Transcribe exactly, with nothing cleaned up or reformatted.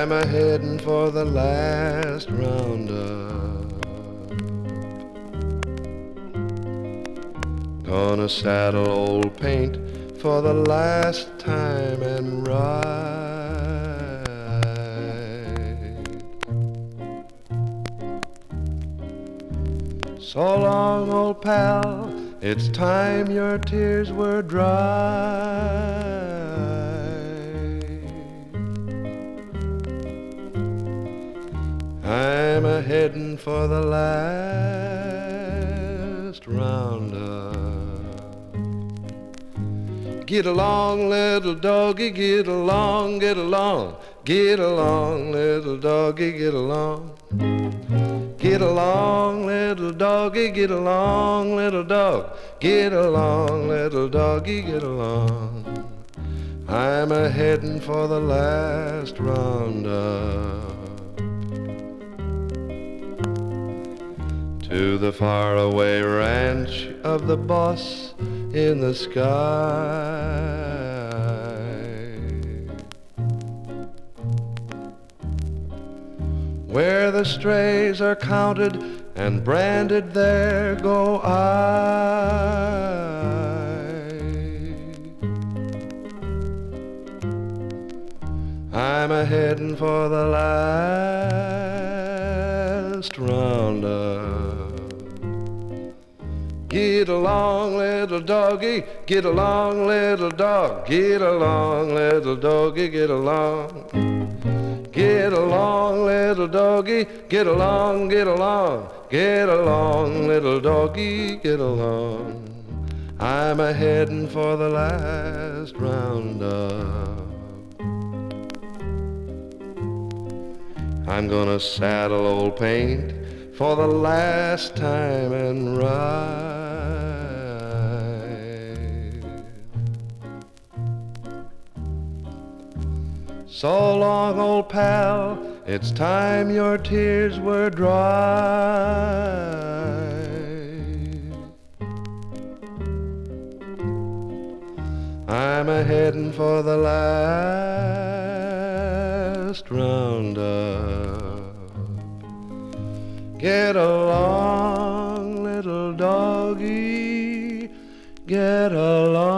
I'm a heading for the last roundup. Gonna saddle old Paint for the last time and ride. So long, old pal, it's time your tears were dry. I'm a heading for the last roundup. Get along, little doggy, get along, get along, get along, little doggy, get along. Get along, little doggy, get along, little dog, get along, little doggy, get along. I'm a heading for the last roundup. To the faraway ranch of the boss in the sky. Where the strays are counted and branded, there go I. I'm a heading for the last roundup. Get along, little doggy, get along, little dog, get along, little doggy, get along. Get along, little doggy, get along, get along, get along, little doggy, get along. I'm a heading for the last roundup. I'm gonna saddle old Paint for the last time and ride. So long, old pal, it's time your tears were dry. I'm a heading for the last roundup. Get along, little doggy, get along.